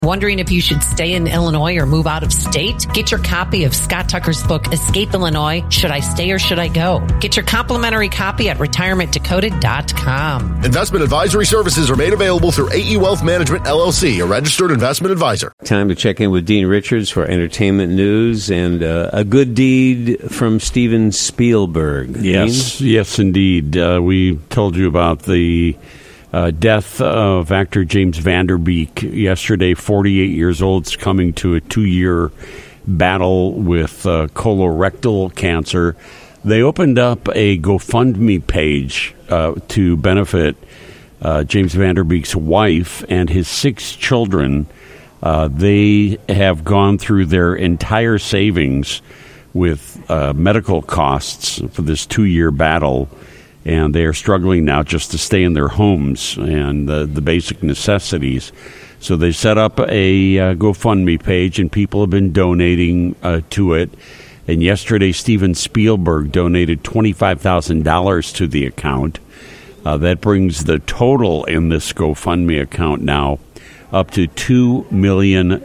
Wondering if you should stay in Illinois or move out of state? Get your copy of Scott Tucker's book, Escape Illinois, Should I Stay or Should I Go? Get your complimentary copy at retirementdecoded.com. Investment advisory services are made available through AE Wealth Management, LLC, a registered investment advisor. Time to check in with Dean Richards for entertainment news and a good deed from Steven Spielberg. Yes, Dean? yes, indeed. We told you about the death of actor James Van Der Beek yesterday, 48 years old, succumbing to a 2-year battle with colorectal cancer. They opened up a GoFundMe page to benefit James Van Der Beek's wife and his 6 children. They have gone through their entire savings with medical costs for this 2-year battle, and they are struggling now just to stay in their homes and the basic necessities. So they set up a GoFundMe page, and people have been donating to it. And yesterday, Steven Spielberg donated $25,000 to the account. That brings the total in this GoFundMe account now up to $2 million.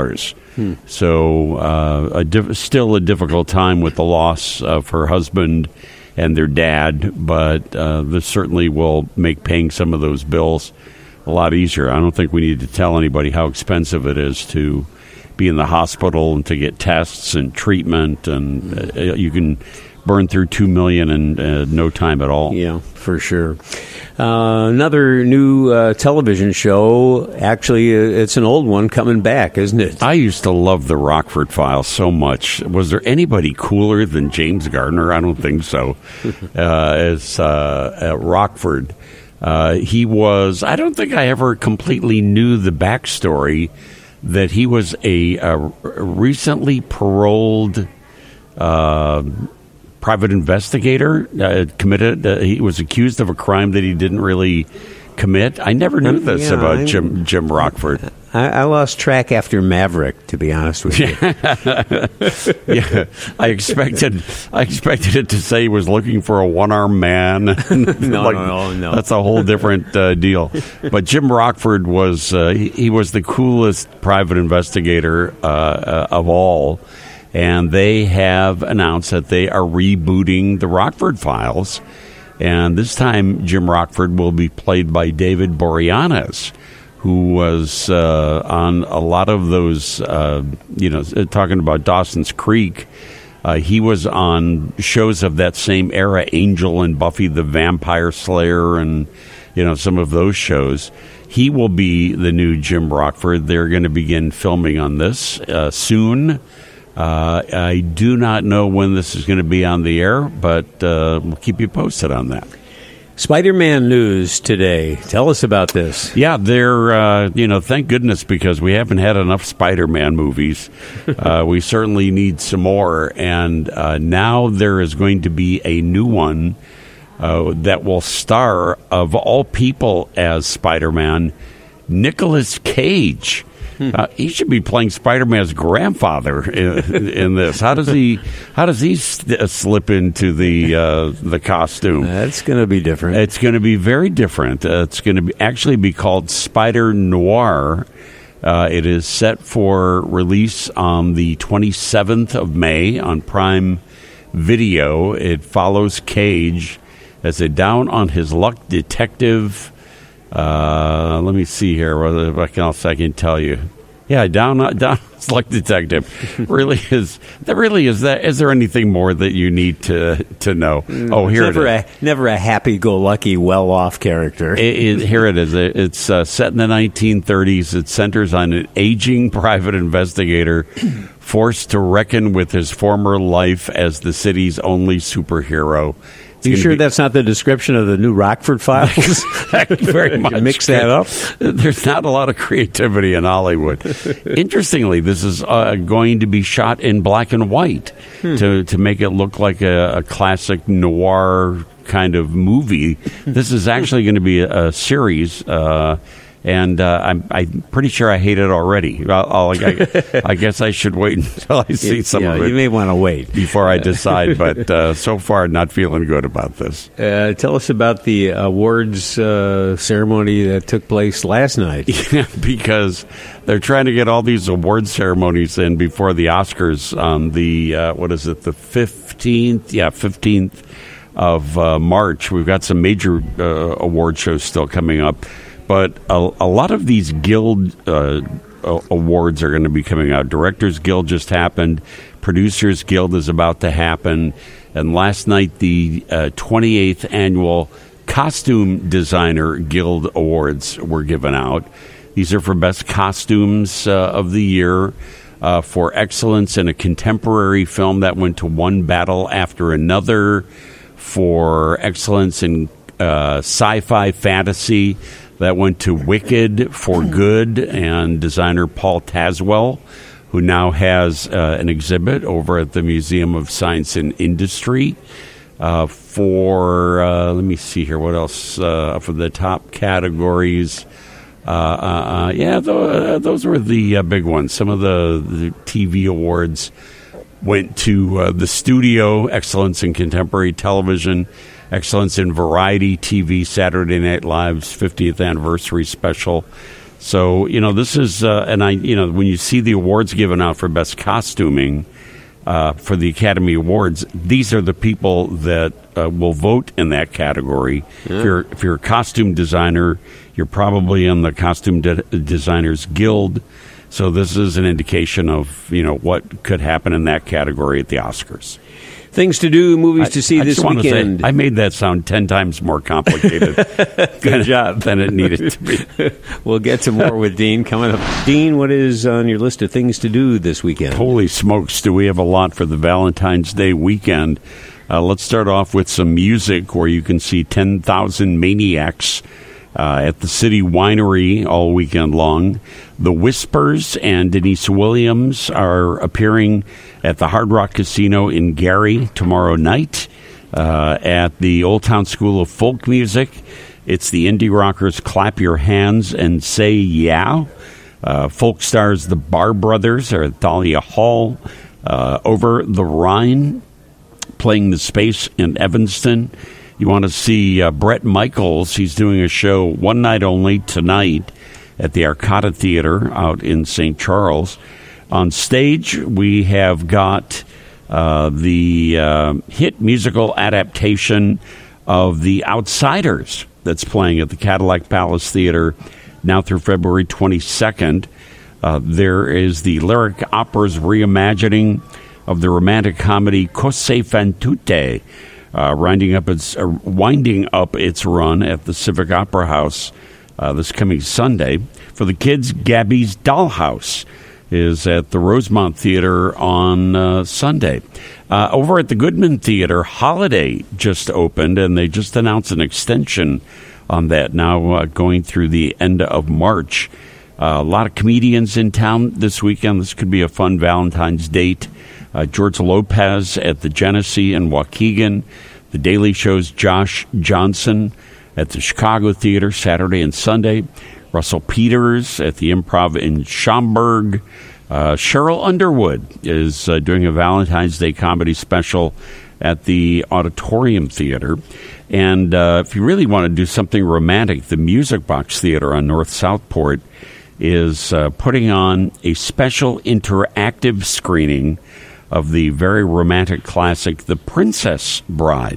So still a difficult time with the loss of her husband and their dad, but this certainly will make paying some of those bills a lot easier. I don't think we need to tell anybody how expensive it is to be in the hospital and to get tests and treatment, and you can burn through $2 million in no time at all. Yeah, for sure. Another new television show. Actually, it's an old one coming back, isn't it? I used to love the Rockford Files so much. Was there anybody cooler than James Gardner? I don't think so. As Rockford, he was. I don't think I ever completely knew the backstory that he was a recently paroled private investigator, he was accused of a crime that he didn't really commit. I never knew this about Jim Rockford. I lost track after Maverick, to be honest with you. Yeah, I expected it to say he was looking for a one-armed man. No. That's a whole different deal. But Jim Rockford was he was the coolest private investigator of all. And they have announced that they are rebooting the Rockford Files. And this time, Jim Rockford will be played by David Boreanaz, who was on a lot of those, talking about Dawson's Creek. He was on shows of that same era, Angel and Buffy the Vampire Slayer, and, some of those shows. He will be the new Jim Rockford. They're going to begin filming on this soon. I do not know when this is going to be on the air, but we'll keep you posted on that. Spider-Man news today. Tell us about this. Yeah, they're, thank goodness, because we haven't had enough Spider-Man movies. We certainly need some more. And now there is going to be a new one that will star, of all people, as Spider-Man, Nicolas Cage. He should be playing Spider-Man's grandfather in this. How does he slip into the costume? That's going to be different. It's going to be very different. It's going to actually be called Spider Noir. It is set for release on the 27th of May on Prime Video. It follows Cage as a down-on-his-luck detective. Let me see here whether I can tell you. Yeah, down like detective. Really is that? Is there anything more that you need to know? Oh, here it is. Never a happy-go-lucky, well-off character. Here it is. It's set in the 1930s. It centers on an aging private investigator forced to reckon with his former life as the city's only superhero. Are you sure that's not the description of the new Rockford Files? Very much. Mix that up? There's not a lot of creativity in Hollywood. Interestingly, this is going to be shot in black and white to make it look like a classic noir kind of movie. This is actually going to be a series. And I'm pretty sure I hate it already. I guess I should wait until I see some of it. You may want to wait before I decide. But so far, not feeling good about this. Tell us about the awards ceremony that took place last night. Yeah, because they're trying to get all these award ceremonies in before the Oscars on the the 15th? Yeah, 15th of March. We've got some major award shows still coming up. But a lot of these Guild awards are going to be coming out. Directors Guild just happened. Producers Guild is about to happen. And last night, the 28th Annual Costume Designer Guild Awards were given out. These are for best costumes of the year, for excellence in a contemporary film that went to one battle after another, for excellence in sci-fi fantasy that went to Wicked for Good and designer Paul Tazwell, who now has an exhibit over at the Museum of Science and Industry. Let me see here, what else for the top categories. Those were the big ones. Some of the TV awards went to the Studio, Excellence in Contemporary Television, Excellence in Variety TV, Saturday Night Live's 50th Anniversary Special. So, this is, when you see the awards given out for Best Costuming for the Academy Awards, these are the people that will vote in that category. Yeah. If you're a costume designer, you're probably in the Costume Designers Guild. So this is an indication of, what could happen in that category at the Oscars. Things to do, movies to see this weekend. Say, I made that sound 10 times more complicated. Good job. Than it needed to be. We'll get to more with Dean coming up. Dean, what is on your list of things to do this weekend? Holy smokes, do we have a lot for the Valentine's Day weekend. Let's start off with some music where you can see 10,000 Maniacs at the City Winery all weekend long. The Whispers and Denise Williams are appearing at the Hard Rock Casino in Gary tomorrow night. At the Old Town School of Folk Music, it's the indie rockers Clap Your Hands and Say Yeah. Folk stars the Bar Brothers are at Thalia Hall. Over the Rhine, playing the Space in Evanston. You want to see Bret Michaels. He's doing a show one night only tonight at the Arcada Theater out in St. Charles. On stage, we have got the hit musical adaptation of The Outsiders that's playing at the Cadillac Palace Theater now through February 22nd. There is the Lyric Opera's reimagining of the romantic comedy Cose fan tutte, winding up its run at the Civic Opera House this coming Sunday. For the kids, Gabby's Dollhouse is at the Rosemont Theater on Sunday. Over at the Goodman Theater, Holiday just opened, and they just announced an extension on that, now going through the end of March. A lot of comedians in town this weekend. This could be a fun Valentine's date. George Lopez at the Genesee in Waukegan. The Daily Show's Josh Johnson at the Chicago Theater Saturday and Sunday. Russell Peters at the Improv in Schaumburg. Cheryl Underwood is doing a Valentine's Day comedy special at the Auditorium Theater. And if you really want to do something romantic, the Music Box Theater on North Southport is putting on a special interactive screening of the very romantic classic, The Princess Bride.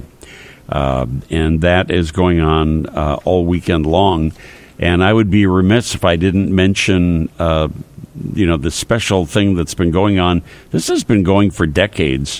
And that is going on all weekend long. And I would be remiss if I didn't mention, the special thing that's been going on. This has been going for decades,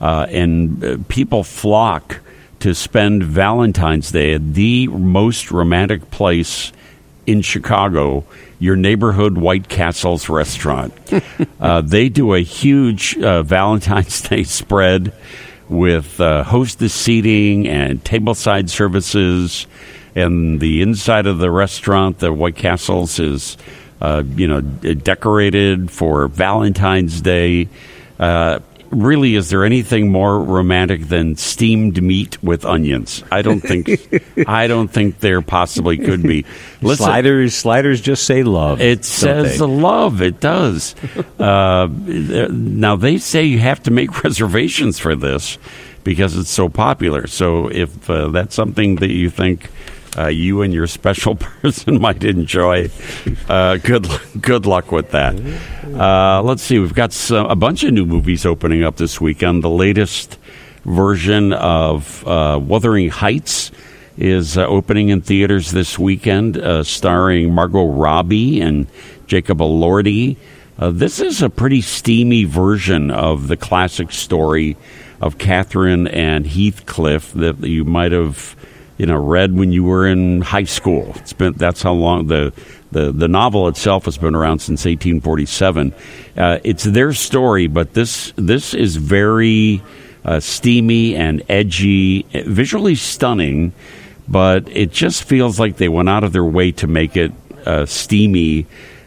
and people flock to spend Valentine's Day at the most romantic place in Chicago, your neighborhood White Castle's restaurant. They do a huge Valentine's Day spread with hostess seating and tableside services. And the inside of the restaurant, the White Castle's, is, decorated for Valentine's Day. really, is there anything more romantic than steamed meat with onions? I don't think there possibly could be. Listen, sliders just say love. It says love. It does. Now, they say you have to make reservations for this because it's so popular. So if that's something that you think you and your special person might enjoy, good luck with that. Let's see. We've got a bunch of new movies opening up this weekend. The latest version of Wuthering Heights is opening in theaters this weekend, starring Margot Robbie and Jacob Elordi. This is a pretty steamy version of the classic story of Catherine and Heathcliff that you might have read when you were in high school. That's how long the novel itself has been around, since 1847. It's their story, but this is very steamy and edgy, visually stunning, but it just feels like they went out of their way to make it steamy.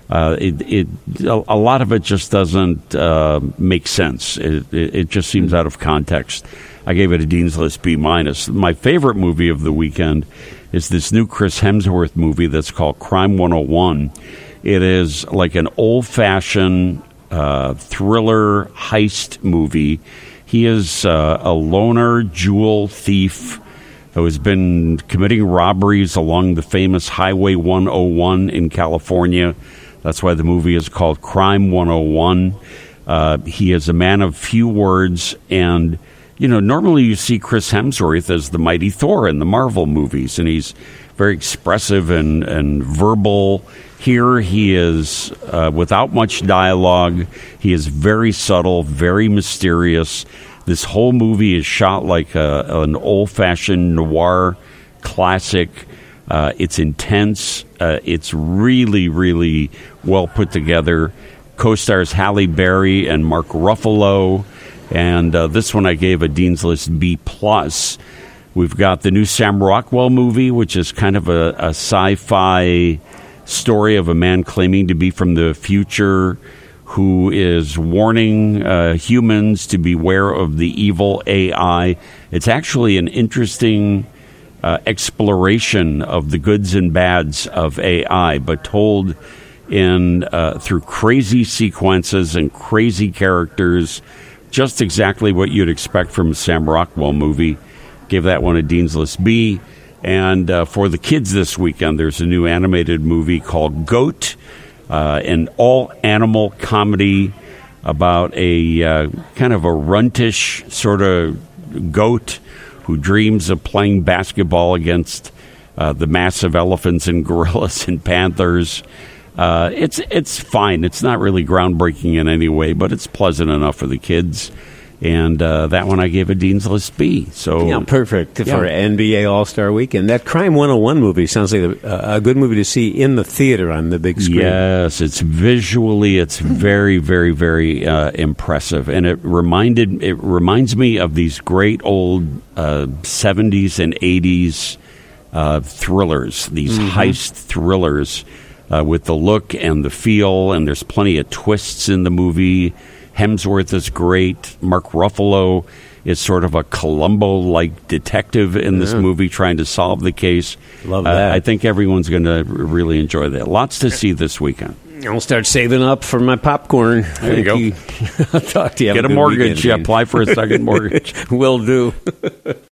A lot of it just doesn't make sense. It just seems out of context. I gave it a Dean's List B-. My favorite movie of the weekend is this new Chris Hemsworth movie that's called Crime 101. It is like an old-fashioned thriller heist movie. He is a loner jewel thief who has been committing robberies along the famous Highway 101 in California. That's why the movie is called Crime 101. He is a man of few words, and normally you see Chris Hemsworth as the mighty Thor in the Marvel movies, and he's very expressive and verbal. Here he is without much dialogue. He is very subtle, very mysterious. This whole movie is shot like an old-fashioned noir classic. It's intense. It's really, really well put together. Co-stars Halle Berry and Mark Ruffalo. And this one I gave a Dean's List B+. We've got the new Sam Rockwell movie, which is kind of a sci-fi story of a man claiming to be from the future who is warning humans to beware of the evil AI. It's actually an interesting exploration of the goods and bads of AI, but told in through crazy sequences and crazy characters. Just exactly what you'd expect from a Sam Rockwell movie. Gave that one a Dean's List B. And for the kids this weekend, there's a new animated movie called Goat, an all-animal comedy about a kind of a runtish sort of goat who dreams of playing basketball against the massive elephants and gorillas and panthers. It's fine. It's not really groundbreaking in any way, but it's pleasant enough for the kids. And that one I gave a Dean's List B. So perfect for NBA All-Star Weekend. That Crime 101 movie sounds like a good movie to see in the theater on the big screen. Yes, it's very, very, very impressive, and it reminds me of these great old 70s and 80s thrillers, these heist thrillers. With the look and the feel, and there's plenty of twists in the movie. Hemsworth is great. Mark Ruffalo is sort of a Columbo-like detective in this movie trying to solve the case. Love that. I think everyone's going to really enjoy that. Lots to see this weekend. I'll start saving up for my popcorn. There you go. I'll talk to you. Get a mortgage. Apply for a second mortgage. Will do.